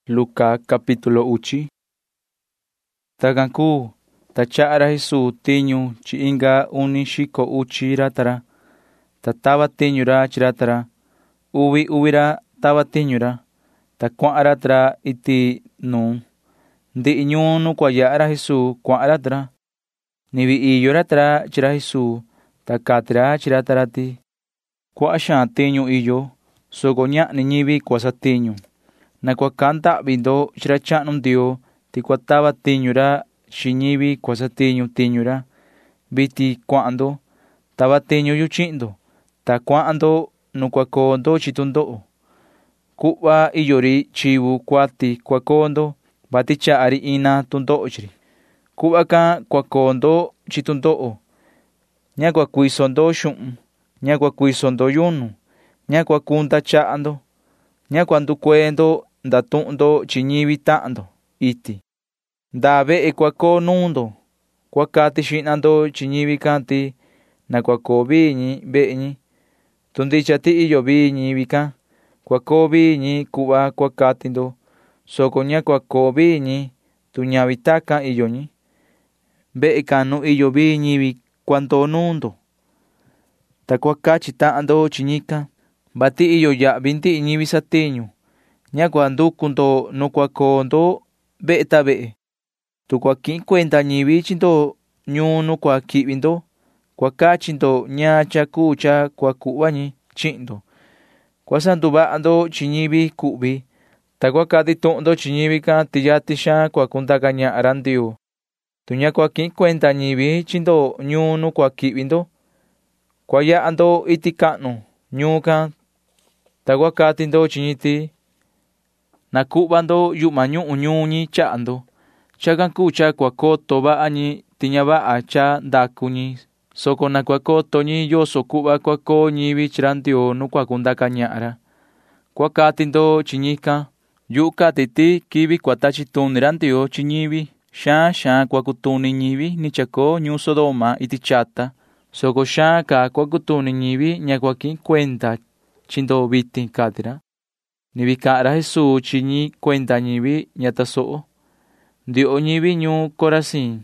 Lucas capítulo uchi. Taganku tachara Jesús tiñu chi inga unishiko uchi ratara. Tataba tiñura chiratara. Ubira taba tiñura. Takuara tra iti nu. Ndi iñunu kwayara Jesús kuara tra. Nibi iyora tra chira Jesús. Takatira chiratara ti. Kwa shan tiñu iyo. Sogoña ni ñibi kwasa tiñu. Nakuakanta vindo chirachanum dio tikuataba tiñura shinibi kwasa tiñura biti cuando taba tiñu yuchindo ta cuando nukuakondo chitundo kuba iyori chivu kwati kuakondo batichari ina tundo chiri kuba ka kuakondo chitundo nyakwa kuisondo shum nyakwa kuisondo yunu nyakwa kunta chando nyakwa ndukuendo ndatundo chiñibi tando iti ndabe ekwako nundo kwakati shinando chiñibi kanti nakwako biñi beñi tundichati iyo biñi bika kwako biñi kuba kwakatindo soko nyakwako biñi tuñabitaka iyoñi be kanu iyo biñi bi kwanto nundo takwakachi tando chiñika bati iyo ya binti ñibi satiñu nyakwa ndukundo nukwakondo beta be tukwakin kwenta ñibi chindo ñunu kwa kibindo kwakachindo ñacha kucha kwa kubañi chindo kwasandubando chiñibi kubi takwakati tondo chiñibi ka tiyatisha kwa kundakaña arandio tuña kwakin kwenta ñibi chindo ñunu kwa kibindo kwayando itikano ñuka takwakatindo chiñiti nakubando yumañu uñuñi chando chakan kucha kwakoto ba'añi tiñaba'a cha ndakuñi soko nakuakotoñi yoso kuba kwako ñibi chirandio nukuakundakaña'ara kwakatindo chiñika yu'ukatiti kibi kuatachitunirandio chiñibi xa kuakutuni ñibi nichako ñuu Sodoma iti chata soko xa ka kuakutuni ñibi ñakuakin kwenta chindo vitin katira nibikara Jesús chiñi kwenta ñibi ñataso'o ndio ñibi ñuu Corazín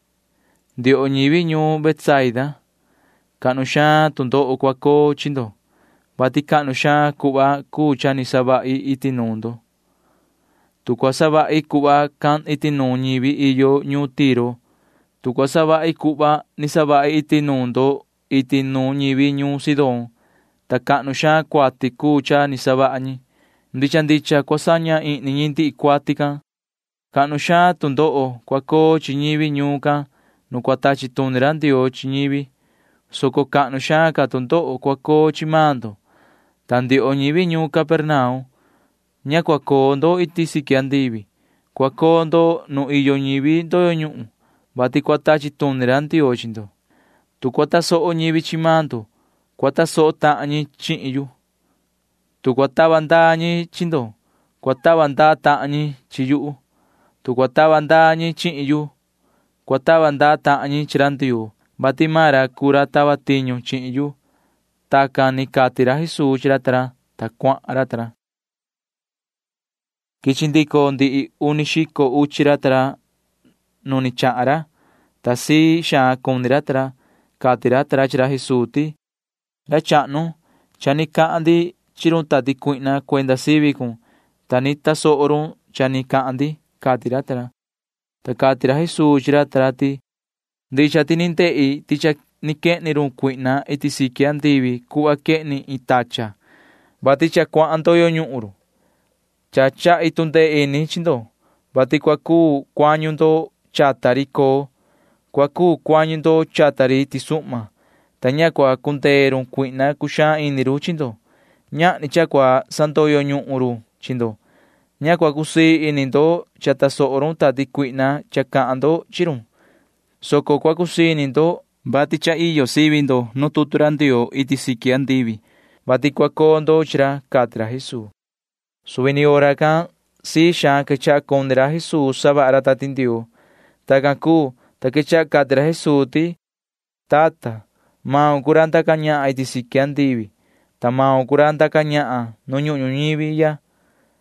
ndio ñibi ñuu Betsaida kanu xa tundo kwako chindo bati kanu xa kuba kucha ni saba'i iti nundo tukua saba'i kuba kan iti nu ñibi iyo ñuu Tiro tukua saba'i kuba ni saba'i iti nundo iti nu ñibi ñuu Sidón ta kanu xa kuati kucha ni saba'ñi ndicha kwasaña i'ni ñindi kuatika kanu xa tundo'o kwako chiñibi ñuka nukuatachitunirandio chiñibi soko kanu xa ka tundo'o kwako chimando tandio ñibi ñuu Capernaum ñakuakondo iti sikiandibi kuakondo nu iyo ñibi ndoyo ñu'u bati kuatachitunirandio chindo tukuataso'o ñibi chimando kuataso'o ta'ñi chi'yu tukuatabandañi chindo kuatabanda ta'ñi chiyu'u tukuatabandañi chi'yu kuatabanda ta'ñi chirandio bati mara kura tabatiñu chi'yu taka ni katira Jesús chiratara ta kua'ratara kichindiko ndi unixiko uchiratara nuni cha'ara ta si xa kuniratara katiratara chira Jesús ti racha'nu chani ka'andi chirun tati kui'na kuenda sibikun tani taso'orun chani ka'andi katiratara ta katira Jesús chiratara ti ndicha tininte'i ticha nike'nirun kui'na iti sikiandibi ku'a ke'ni itacha bati cha kua'andoyo ñu'uru cha cha'i tunde'ini chindo bati kuaku kuañundo chatari ko kuaku kuañundo chatari tisu'ma ta ñakua kunderun kui'na kuxa iniru chindo ña'ni chakua sandoyo ñu'uru chindo ñakua kusi inindo chataso'orun tati kui'na chaka'ando chirun soko kuakusi inindo bati cha iyo sibindo nututurandio iti sikiandibi bati kuakondo chira katira Jesús subini ora kan si xa kecha kondera Jesús saba'ara tatindio takanku takecha katira Jesús ti tata mao kuranta kaña'a iti sikiandibi ta mao kuranta kaña'a nu ñu'u ñuñibi ya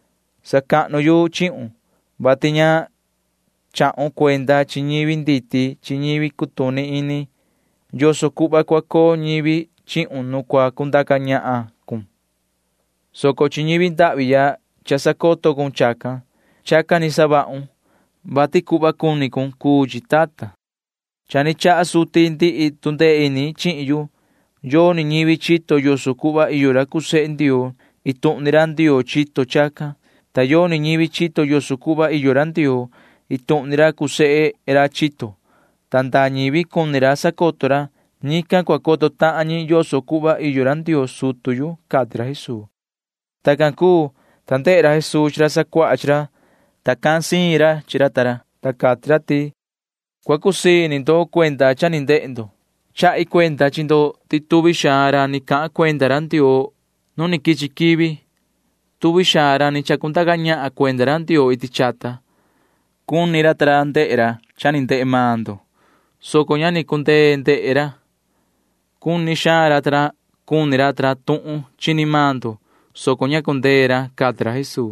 Saca'nu yu chi'un, vati ña cha'un cuenda chi ñivi nditi chi ñivi cutuni ini yoso cuhva cua coo ñivi chi'un nu cua cundaca ñaha cun. Soco chi ñivi nda'vi ya cha sacoto cun chacan ni sava'un, vati cuhva cuni cun cuu chi tata. Cha ni cha'a suti ndi'i tundee ini chi'in yu. Yoni ñivi chito yoso cuhva iyo ra cuse'e Ndioo itu'ni ra Ndioo chito chacan. Ta yoni ñivi chito yoso cuhva iyo ra Ndioo itu'ni ra cuse'e ra chito. Ta nda ñivi cuni ra sacoto ra, ñican cua coto ta'an ñi yoso cuhva iyo ra Ndioo sutu yu ―cati ra Jesús. Tacan cuu, ta nde'e ra Jesús chi ra sacuaha chi ra, ta ca'n siin ra chi ra ta ra, ta cati ra ti: ―Cua cusii ini ndo cuenda cha ni nde'e ndo. Cha'i cuenda chi ndo ti tuvi xaan ra ni ca'an cuenda ra Ndioo nu ni quichi quivi. Tuvi xaan ra ni chacundaca ñaha cuenda ra Ndioo iti chata. Cuni ra ta ra nde'e ra cha ni nde'e maa ndo, soco ña ni cundee nde'e ra. Cuni xaan ra ta ra cuni ra ta ra tu'un chini maa ndo, soco ña cundee ra ―cati ra Jesús.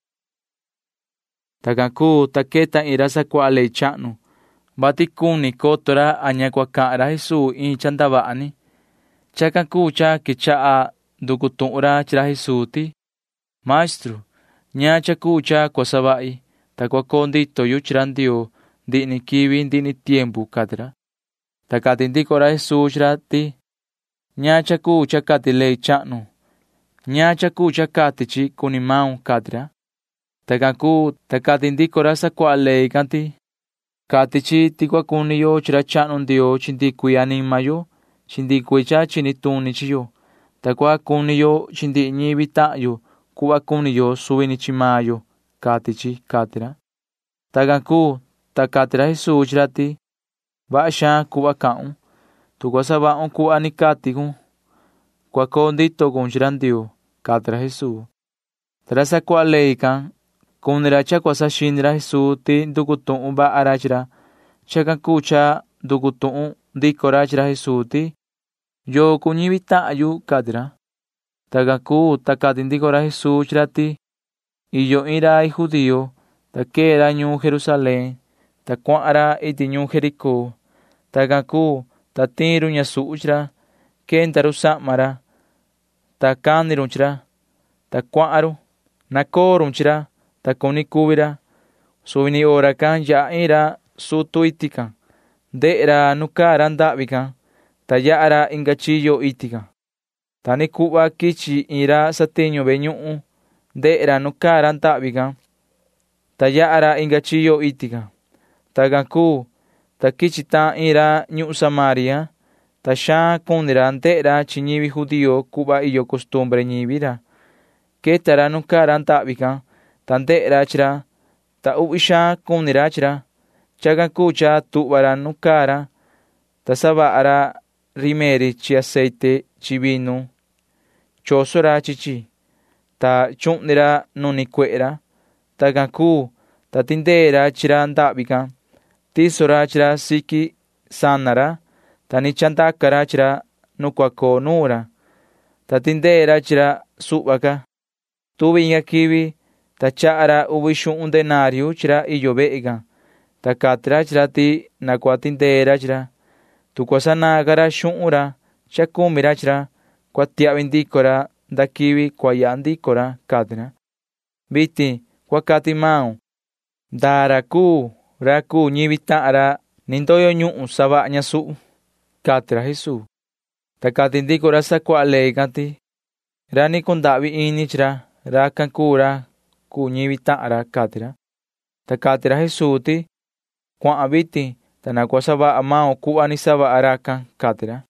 Tacan cuu, ta queta in ra sacuaha ley cha'nu, vati cuni coto ra a ña cua ca'an ra Jesús in cha ndavaha ni. Chacan cuu cha quecha'a nducu tu'un ra chi ra Jesús ti: ―Maestru, ña cha cuu cha cua sava'i, ta cua coo ndito yu chi ra Ndioo ndi'i ni quivi ndi'i ni tiempu ―cati ra. Ta cati ndico ra Jesús chi ra ti: ―¿Ña cha cuu cha cati ley cha'nu? ¿Ña cha cuu cha cati chi cuni maun? ―cati ra. Tacan cuu, ta cati ndico ra sacuaha ley can ti: ―Cati chi ti cua cuni yo chi ra cha'nu Ndioo chi ndi'i cuii anima yo, chi ndi'i cuii cha chini tuni chi yo, ta cua cuni yo chi ndi'i ñivi ta'an yo cuhva cuni yo suvi ni chi maa yo ―cati chi ―cati ra. Tacan cuu, ta cati ra Jesús chi ra ti: ―Vaha xaan cuhva ca'un. Tu cua sava'un cuhva ni cati cun, cua coo ndito cun chi ra Ndioo ―cati ra Jesús. Ta ra sacuaha ley can, cuni ra cha cua saxini ra Jesús ti nducu tu'un vaha ra chi ra. Chacan cuu cha nducu tu'un ndico ra chi ra Jesús ti: ―¿Yo cuu ñivi ta'an yu? ―cati ra. Tacan cuu, ta cati ndico ra Jesús chi ra ti: ―Iyo in rai judío, ta quee ra ñuu Jerusalén, ta cuahan ra iti ñuu Jericó. Tacan cuu, ta tiin ru ñasuhu chi ra, quenda ru sa'ma ra, ta cani run chi ra, ta cuahan ru. Nacoo run chi ra, ta cuni cuvi ra. Suvi ni hora can yaha in ra sutu iti can, nde'e ra nu caa ra nda'vi can, ta yaha ra inga chiyo iti can. Ta ni cuhva quichi in ra satiñu ve'e ñu'u, nde'e ra nu caa ra nda'vi can, ta yaha ra inga chiyo iti can. Tacan cuu, ta quichi ta'an in ra ñu'u Samaria, ta xaan cuni ra nde'e ra chi ñivi judío cuhva iyo costumbre ñivi ra. Queta ra nu caa ra nda'vi can, ta nde'e ra chi ra, ta u'vi xaan cuni ra chi ra. Chacan cuu cha tuhva ra nu caa ra, ta savaha ra rimeri chi aceite chi vinu, choso ra chi chi, ta chu'ni ra nu ni cuehe ra. Tacan cuu, ta tindee ra chi ra nda'vi can, tiso ra chi ra siqui sana ra, ta ni chandaca ra chi ra nu cua coo nuu ra, ta tindee ra chi ra suhva ca. Tuvi inga quivi, ta chaha ra uvi xu'un denariu chi ra iyo ve'e can, ta cati ra chi ra ti na cua tindee ra chi ra. Tu cua sanaaca ra xu'un ra cha cumi ra chi ra, cua tia'vi ndico ra nda quivi cua yaha ndico ra ―cati ra. Vitin cua cati maun: ¿ndaa ra cuu ñivi ta'an ra ni ndoyo ñu'u savaha ñasuhu? ―cati ra Jesús. Ta cati ndico ra sacuaha ley can ti: ra ni cunda'vi ini chi ra, racan cuu ra cuu ñivi ta'an ra ―cati ra. Ta cati ra Jesús ti: ―Cuahan vitin, ta na cua savaha maun cuhva ni savaha racan ―cati ra.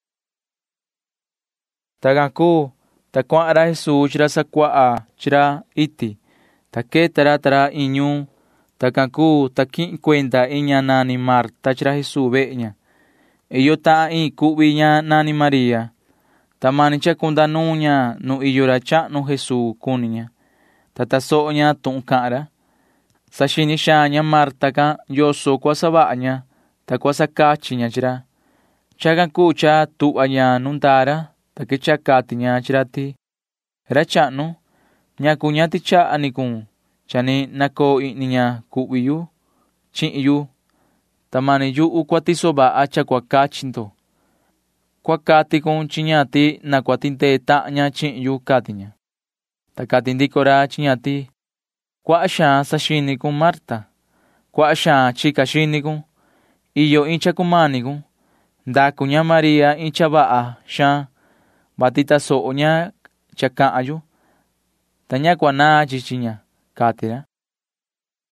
Tacan cuu, ta cuahan ra Jesús chi ra sacuaha chi ra iti, ta queta ra ta ra in ñuu. Tacan cuu, ta quihin cuenda in ña nani Marta chi ra Jesús ve'e ña. Iyo ta'an in cuhvi ña nani María, ta mani cha cunda nuu ña nu iyo ra cha'nu Jesús cuni ña, ta tasoho ña tu'un ca'an ra. Saxini xaan ña Marta can yoso cua savaha ña, ta cua sacachi ña chi ra. Chacan cuu cha tuhva ña nu ndaa ra, ta quechaha cati ña chi ra ti: ―Ra cha'nu, ¿ñacu ña tichaha ni cun Chani nakoo ihni ña ku'vi yu chi'in yu. Ta mani yu'u cua tiso va'a cha cua cachi ndo. Cua cati kun chi ña ti na cua tindee ta'an ña chi'in yu, cati ña. Ta cati ndico ra chi ña ti: ―Cuaha xaan saxini kun Marta. Cuaha xaan chica xini kun. Iyo in cha cumani kun. Ndacu ña María in cha va'a xaan, vati tasoho ña cha ca'an yu. Ta ña cua naa chi ña ―cati ra.